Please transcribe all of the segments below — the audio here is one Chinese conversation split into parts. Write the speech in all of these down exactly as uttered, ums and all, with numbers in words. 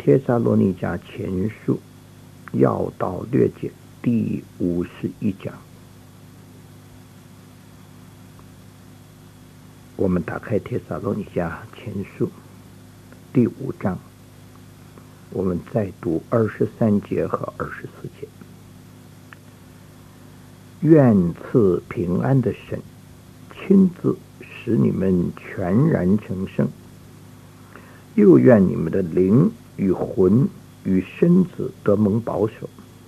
帖撒罗尼迦前书要道略解第五十一讲。我们打开帖撒罗尼迦前书第五章，我们再读二十三节和二十四节。愿赐平安的神亲自使你们全然成圣，又愿你们的灵与魂与身子得蒙保守，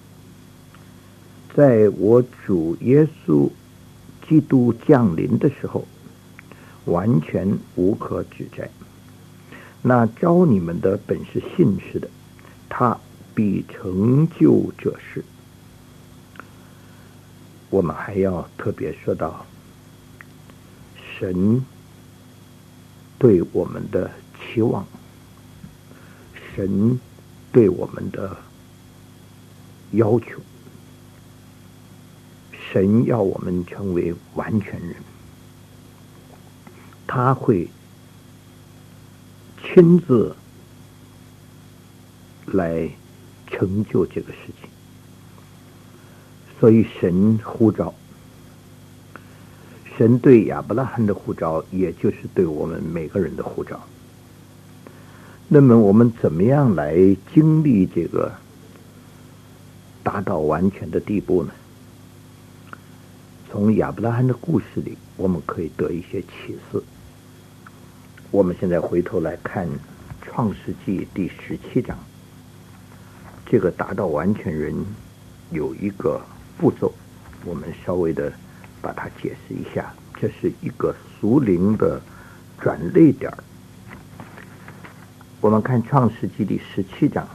在我主耶稣基督降临的时候，完全无可指摘。那召你们的本是信实的，他必成就这事。我们还要特别说到神对我们的期望，神对我们的要求，神要我们成为完全人，他会亲自来成就这个事情。所以神呼召，神对亚伯拉罕的呼召，也就是对我们每个人的呼召。那么我们怎么样来经历这个达到完全的地步呢？从亚伯拉罕的故事里，我们可以得一些启示。我们现在回头来看创世纪第十七章，这个达到完全人有一个步骤，我们稍微的把它解释一下。这是一个属灵的转捩点。我们看创世纪第十七章，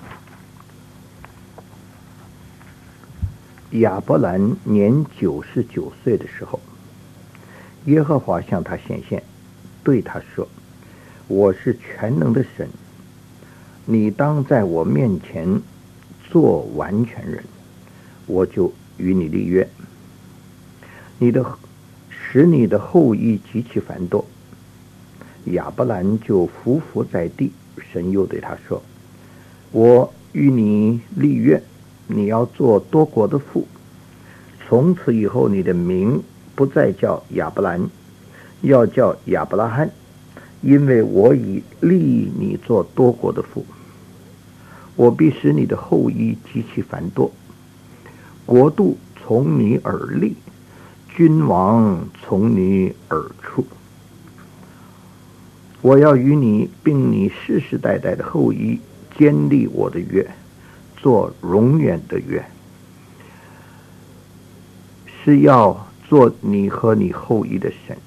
亚伯兰年九十九岁的时候，耶和华向他显现，对他说：我是全能的神，你当在我面前做完全人，我就与你立约，你的使你的后裔极其繁多。亚伯兰就伏伏在地，神又对他说：我与你立约，你要做多国的父，从此以后你的名不再叫亚伯兰，要叫亚伯拉罕，因为我已立你做多国的父。我必使你的后裔极其繁多，国度从你而立，君王从你而出。我要与你并你世世代代的后裔坚立我的约，做永远的约，是要做你和你后裔的神。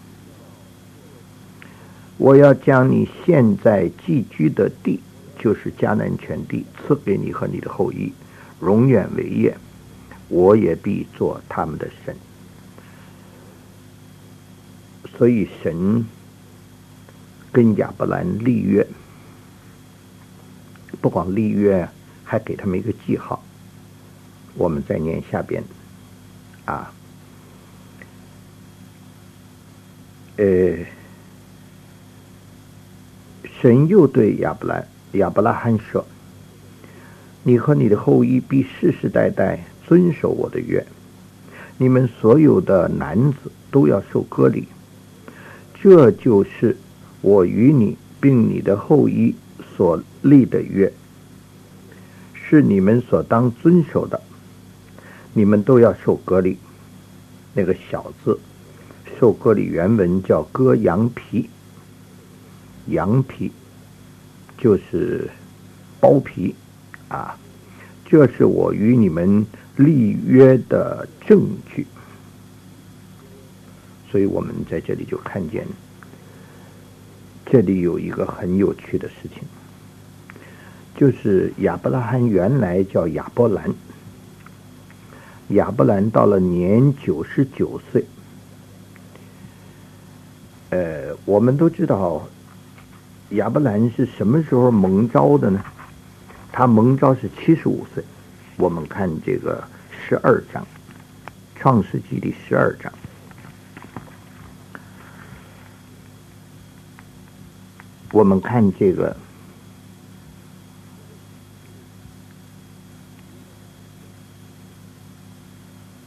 我要将你现在寄居的地，就是迦南全地，赐给你和你的后裔，永远为业，我也必做他们的神。所以神跟亚伯兰立约，不光立约，还给他们一个记号。我们再念下边啊，呃，神又对亚伯兰亚伯拉罕说：你和你的后裔必世世代代遵守我的约，你们所有的男子都要受割礼，这就是我与你并你的后裔所立的约，是你们所当遵守的。你们都要受割礼。那个小字受割礼原文叫割羊皮，羊皮就是包皮啊，这是我与你们立约的证据。所以我们在这里就看见，这里有一个很有趣的事情，就是亚伯拉罕原来叫亚伯兰，亚伯兰到了年九十九岁，呃，我们都知道亚伯兰是什么时候蒙召的呢？他蒙召是七十五岁。我们看这个十二章，创世纪第十二章。我们看这个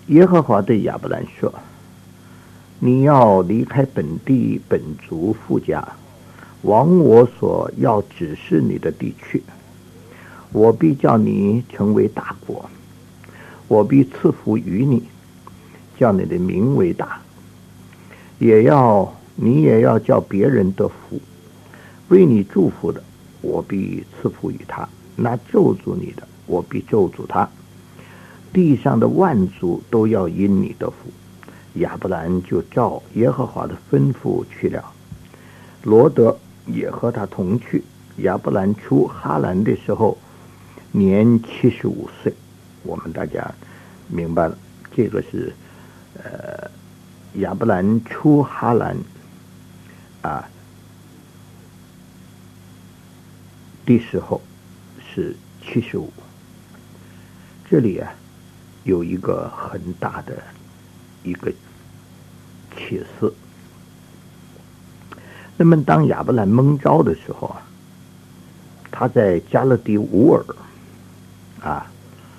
耶和华对亚伯兰说：你要离开本地本族父家，往我所要指示你的地去。我必叫你成为大国，我必赐福于你，叫你的名为大，也要你也要叫别人得福。为你祝福的，我必赐福于他；那咒诅你的，我必咒诅他。地上的万族都要因你得福。亚伯兰就照耶和华的吩咐去了。罗德也和他同去。亚伯兰出哈兰的时候，年七十五岁。我们大家明白了，这个是呃亚伯兰出哈兰啊的时候是七十五。这里啊有一个很大的一个启示。那么当亚伯兰蒙召的时候啊，他在加勒底乌尔啊，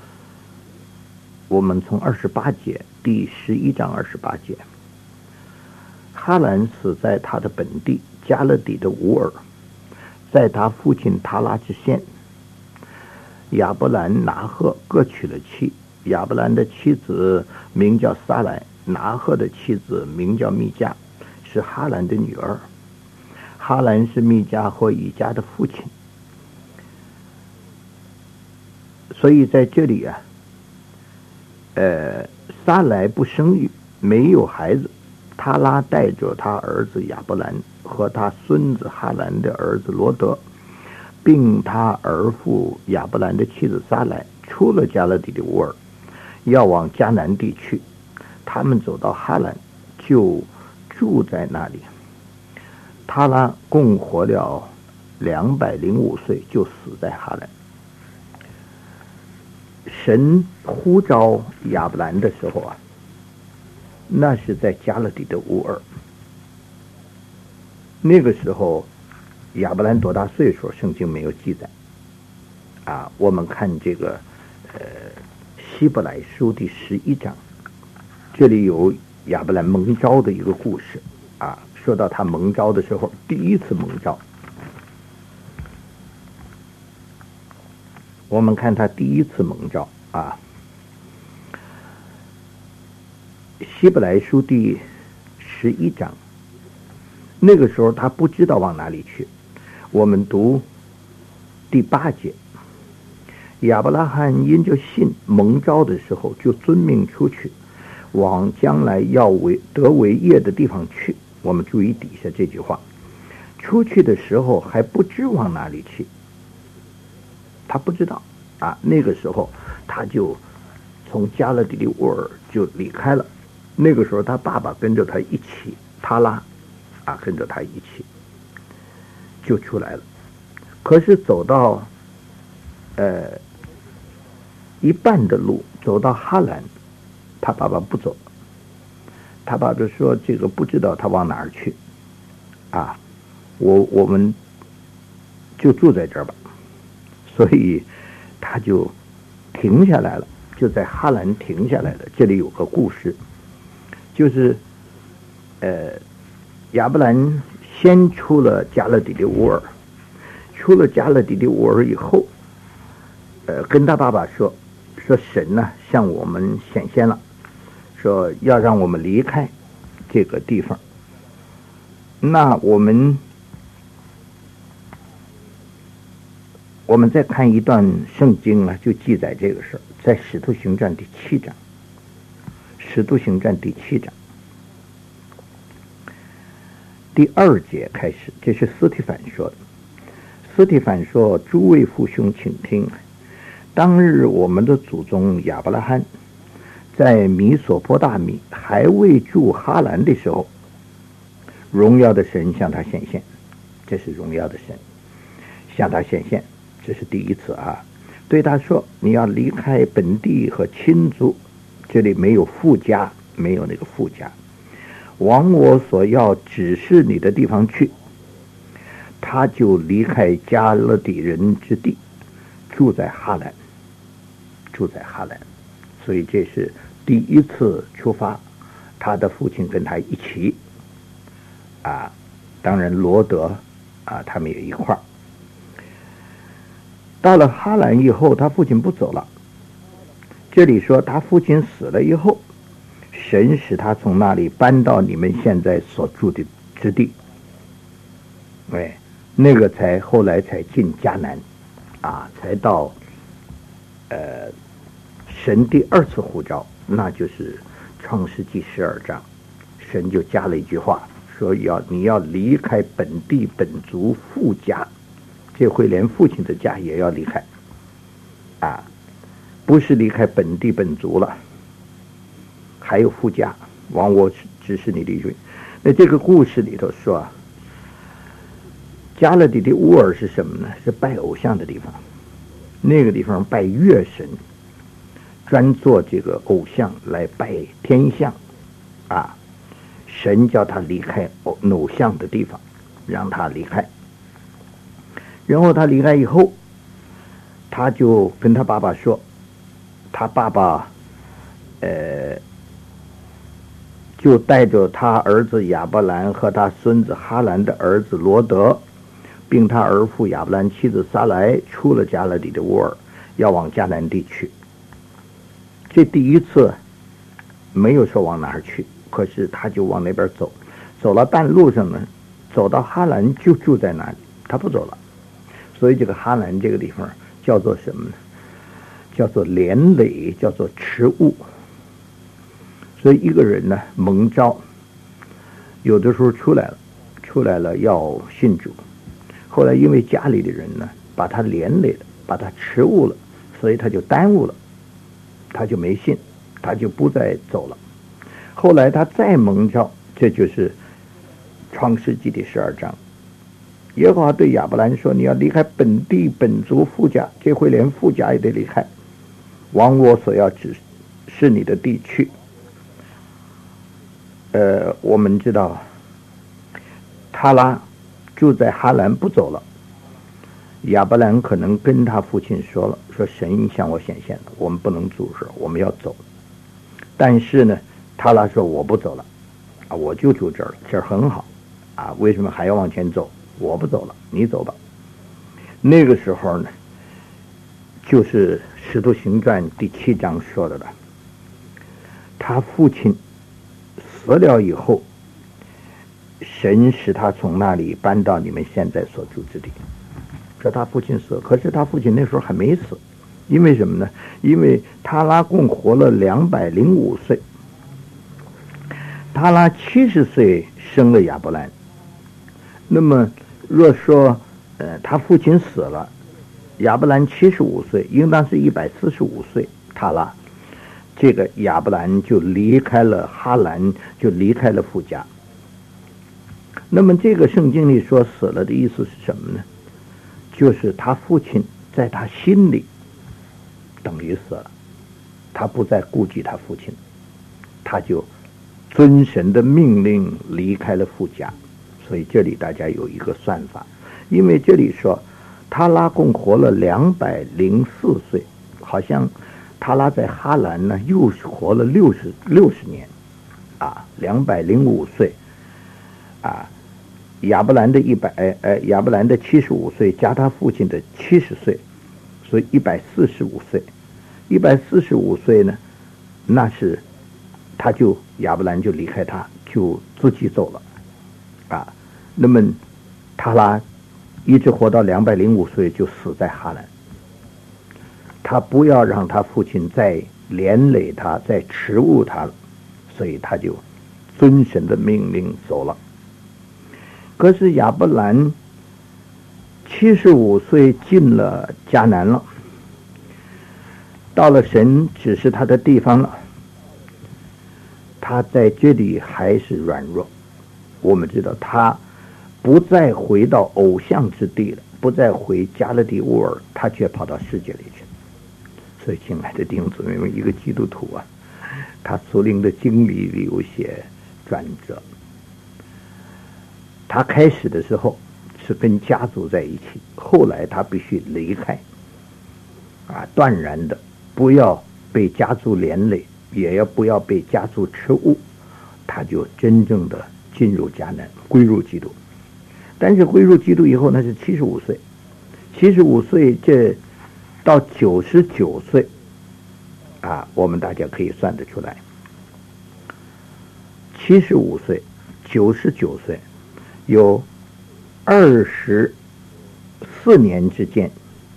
我们从二十八节第十一章二十八节，哈兰死在他的本地加勒底的乌尔，在他父亲塔拉之先。亚伯兰拿赫各娶了妻，亚伯兰的妻子名叫撒莱，拿赫的妻子名叫密迦，是哈兰的女儿。哈兰是密迦和以迦的父亲。所以在这里啊，呃，撒莱不生育，没有孩子。塔拉带着他儿子亚伯兰和他孙子哈兰的儿子罗德，并他儿父亚伯兰的妻子撒莱，出了加勒底的乌尔，要往迦南地去。他们走到哈兰，就住在那里。塔拉共活了两百零五岁，就死在哈兰。神呼召亚伯兰的时候啊，那是在加勒底的乌尔。那个时候亚伯兰多大岁数，圣经没有记载啊。我们看这个呃希伯来书第十一章，这里有亚伯兰蒙召的一个故事啊。说到他蒙召的时候，第一次蒙召，我们看他第一次蒙召啊，希伯来书第十一章。那个时候他不知道往哪里去。我们读第八节，亚伯拉罕因着信蒙召的时候，就遵命出去，往将来要为得为业的地方去。我们注意底下这句话，出去的时候还不知往哪里去，他不知道啊。那个时候他就从加勒底的乌尔就离开了。那个时候他爸爸跟着他一起，塔拉啊跟着他一起就出来了。可是走到呃一半的路，走到哈兰，他爸爸不走。他爸爸说这个不知道他往哪儿去啊，我我们就住在这儿吧。所以他就停下来了，就在哈兰停下来了。这里有个故事，就是呃亚伯兰先出了加勒底的乌尔，出了加勒底的乌尔以后，呃跟他爸爸说说神呢向我们显现了，说要让我们离开这个地方。那我们我们再看一段圣经啊，就记载这个事儿，在使徒行传第七章，使徒行传第七章第二节开始，这是司提反说的。司提反说：诸位父兄请听，当日我们的祖宗亚伯拉罕在米索波大米还未住哈兰的时候，荣耀的神向他显现。这是荣耀的神向他显现，这是第一次啊。对他说：你要离开本地和亲族，这里没有父家，没有那个父家，往我所要指示你的地方去。他就离开加勒底人之地，住在哈兰，住在哈兰。所以这是第一次出发，他的父亲跟他一起，啊，当然罗德啊，他们也一块儿。到了哈兰以后，他父亲不走了。这里说他父亲死了以后，神使他从那里搬到你们现在所住的之地。哎，那个才后来才进迦南，啊，才到呃神第二次呼召，那就是创世纪十二章，神就加了一句话，说要你要离开本地本族父家，这回连父亲的家也要离开，啊，不是离开本地本族了，还有父家，枉我指示你离去。那这个故事里头说啊，加勒底的乌尔是什么呢？是拜偶像的地方，那个地方拜月神，专做这个偶像来拜天象，啊，神叫他离开偶像的地方，让他离开。然后他离开以后，他就跟他爸爸说，他爸爸，呃，就带着他儿子亚伯兰和他孙子哈兰的儿子罗德，并他儿父亚伯兰妻子撒来，出了加勒底的乌尔，要往迦南地去。这第一次没有说往哪儿去，可是他就往那边走，走了半路上呢，走到哈兰就住在那里，他不走了。所以这个哈兰这个地方叫做什么呢？叫做连累，叫做持物。所以一个人呢蒙召，有的时候出来了，出来了要信主，后来因为家里的人呢把他连累了，把他持物了，所以他就耽误了，他就没信，他就不再走了。后来他再蒙召，这就是创世纪第十二章。耶和华对亚伯兰说，你要离开本地本族父家，这回连父家也得离开，往我所要指示你的地去。呃，我们知道他拉住在哈兰不走了，亚伯兰可能跟他父亲说了，说神向我显现了，我们不能住这，我们要走。但是呢，他拉说我不走了，啊，我就住这儿了，这儿很好，啊，为什么还要往前走？我不走了，你走吧。那个时候呢，就是《使徒行传》第七章说的了。他父亲死了以后，神使他从那里搬到你们现在所住之地。说他父亲死，可是他父亲那时候还没死，因为什么呢？因为他拉共活了两百零五岁，他拉七十岁生了亚伯兰。那么若说，呃，他父亲死了，亚伯兰七十五岁，应当是一百四十五岁，他拉，这个亚伯兰就离开了哈兰，就离开了父家。那么这个圣经里说死了的意思是什么呢？就是他父亲在他心里等于死了，他不再顾及他父亲，他就遵神的命令离开了父家。所以这里大家有一个算法，因为这里说他拉共活了两百零四岁，好像他拉在哈兰呢又是活了六十六十年，啊，两百零五岁，啊，亚伯兰的一百呃呃亚伯兰的七十五岁加他父亲的七十岁，所以一百四十五岁，一百四十五岁呢，那是他就亚伯兰就离开他，就自己走了，啊。那么他拉一直活到两百零五岁就死在哈兰，他不要让他父亲再连累他，再持物他了，所以他就遵神的命令走了。可是亚伯兰七十五岁进了迦南了，到了神指示他的地方了，他在这里还是软弱。我们知道他不再回到偶像之地了，不再回加勒底乌尔，他却跑到世界里去。所以亲爱的弟兄姊妹们，一个基督徒啊，他属灵的经历里有些转折。他开始的时候是跟家族在一起，后来他必须离开，啊，断然的不要被家族连累， 也要不要被家族吃误，他就真正的进入迦南，归入基督。但是归入基督以后，那是七十五岁，七十五岁这到九十九岁啊，我们大家可以算得出来，七十五岁、九十九岁，有二十四年之间，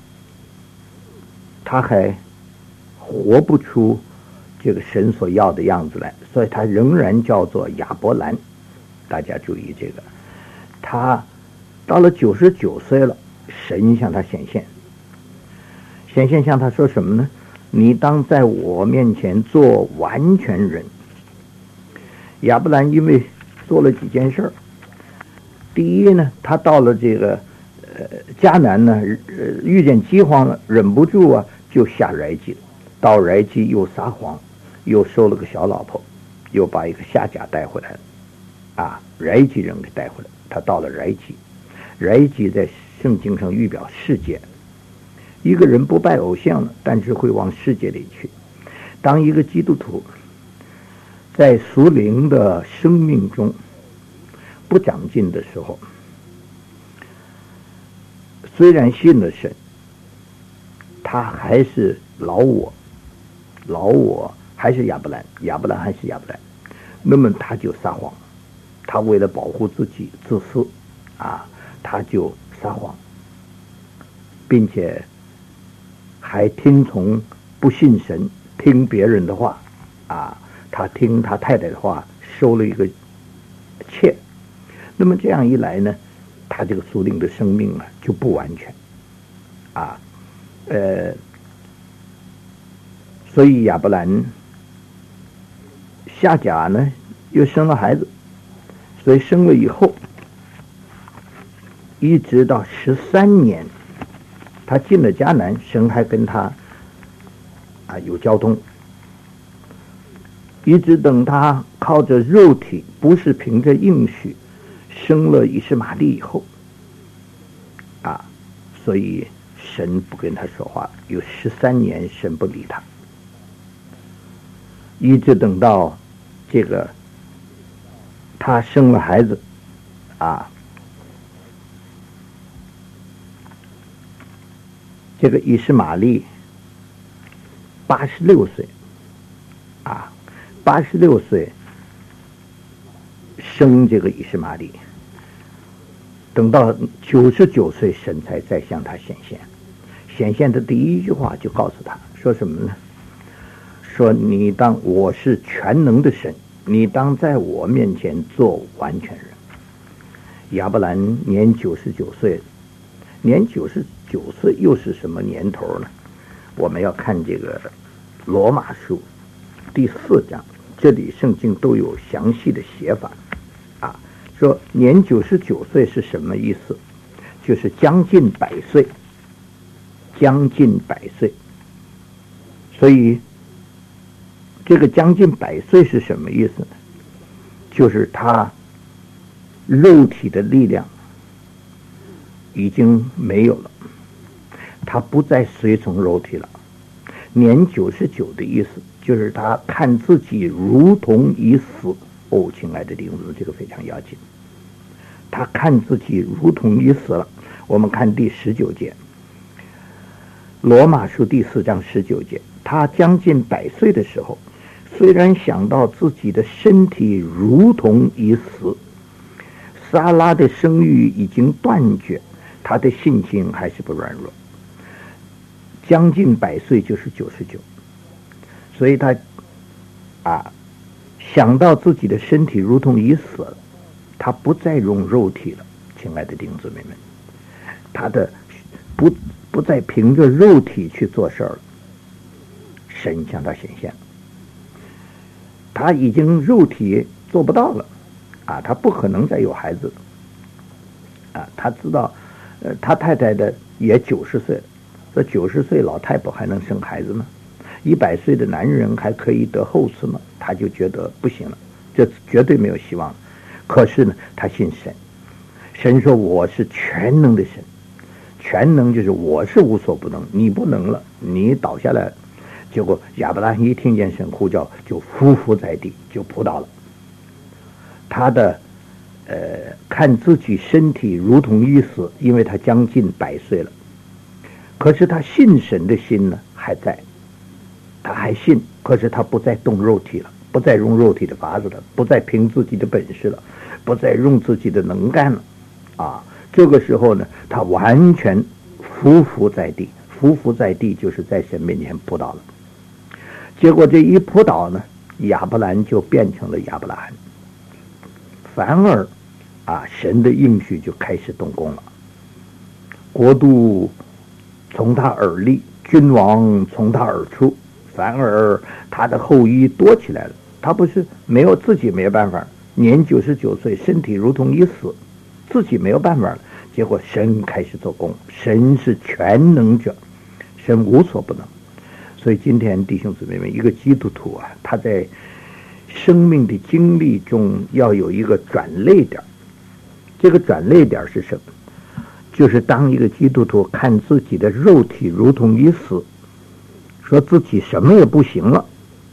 他还活不出这个神所要的样子来，所以他仍然叫做亚伯兰。大家注意这个，他到了九十九岁了，神向他显现，显现向他说什么呢？你当在我面前做完全人。亚伯兰因为做了几件事儿，第一呢，他到了这个呃迦南呢，呃遇见饥荒了，忍不住啊，就下埃及，到埃及又撒谎，又收了个小老婆，又把一个夏甲带回来了，啊，埃及人给带回来。他到了埃及，埃及在圣经上预表世界，一个人不拜偶像了，但是会往世界里去。当一个基督徒在属灵的生命中不长进的时候，虽然信了神，他还是老我，老我还是亚伯兰，亚伯兰还是亚伯兰，那么他就撒谎，他为了保护自己自私啊，他就撒谎，并且还听从不信神，听别人的话啊，他听他太太的话，收了一个妾。那么这样一来呢，他这个属灵的生命啊就不完全啊，呃，所以亚伯兰夏甲呢又生了孩子，所以生了以后，一直到十三年，他进了迦南，神还跟他啊有交通，一直等他靠着肉体，不是凭着应许，生了以实玛利以后，啊，所以神不跟他说话，有十三年神不理他，一直等到这个他生了孩子，啊，这个以实玛利八十六岁，啊，八十六岁生这个以实玛利，等到九十九岁，神才再向他显现。显现的第一句话就告诉他说什么呢？说你当我是全能的神，你当在我面前做完全人。亚伯兰年九十九岁，年九十九岁又是什么年头呢？我们要看这个罗马书第四章，这里圣经都有详细的写法啊。说年九十九岁是什么意思？就是将近百岁，将近百岁。所以这个将近百岁是什么意思呢？就是他肉体的力量已经没有了，他不再随从肉体了。年九十九的意思就是他看自己如同已死。哦，亲爱的弟兄姊妹，这个非常要紧。他看自己如同已死了。我们看第十九节，罗马书第四章十九节，他将近百岁的时候，虽然想到自己的身体如同已死，撒拉的生育已经断绝，他的信心还是不软弱。将近百岁就是九十九，所以他啊想到自己的身体如同已死了，他不再用肉体了。亲爱的弟兄姊妹们，他的不不再凭着肉体去做事了，神向他显现，他已经肉体做不到了啊，他不可能再有孩子啊。他知道，呃，他太太的也九十岁了，这九十岁老太婆还能生孩子吗？一百岁的男人还可以得后嗣吗？他就觉得不行了，这绝对没有希望。可是呢，他信神，神说我是全能的神，全能就是我是无所不能，你不能了，你倒下来， 结果亚伯拉罕一听见神呼叫，就匍匐在地，就扑倒了。他的呃看自己身体如同已死，因为他将近百岁了。可是他信神的心呢还在，他还信，可是他不再动肉体了，不再用肉体的法子了，不再凭自己的本事了，不再用自己的能干了啊！这个时候呢，他完全匍匐在地，匍匐在地就是在神面前扑倒了。结果这一扑倒呢，亚伯兰就变成了亚伯拉罕，反而啊，神的应许就开始动工了，国度从他而立，君王从他而出，反而他的后裔多起来了。他不是没有自己没有办法，年九十九岁，身体如同已死，自己没有办法了。结果神开始做工，神是全能者，神无所不能。所以今天弟兄姊妹们，一个基督徒啊，他在生命的经历中要有一个转捩点。这个转捩点是什么？就是当一个基督徒看自己的肉体如同已死，说自己什么也不行了，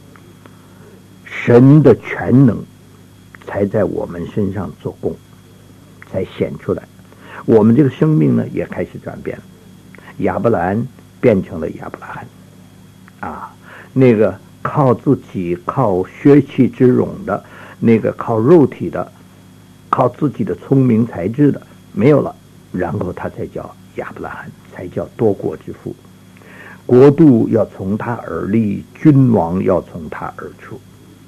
神的全能才在我们身上做工，才显出来。我们这个生命呢也开始转变了，亚伯兰变成了亚伯拉罕啊，那个靠自己靠血气之勇的，那个靠肉体的，靠自己的聪明才智的没有了，然后他才叫亚伯拉罕，才叫多国之父。国度要从他而立，君王要从他而出。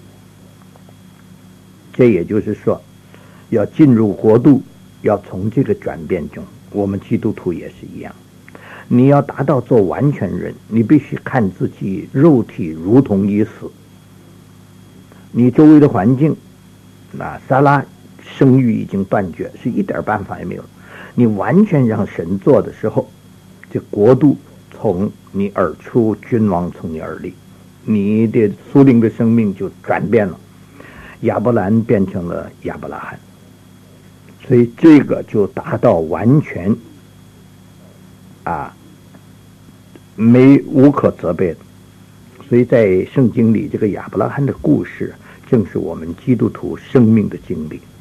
这也就是说，要进入国度，要从这个转变中，我们基督徒也是一样。你要达到做完全人，你必须看自己肉体如同已死。你周围的环境，那撒拉生育已经断绝，是一点办法也没有。你完全让神做的时候，这国度从你而出，君王从你而立，你的属灵的生命就转变了，亚伯兰变成了亚伯拉罕，所以这个就达到完全啊，没无可责备的。所以在圣经里，这个亚伯拉罕的故事正是我们基督徒生命的经历。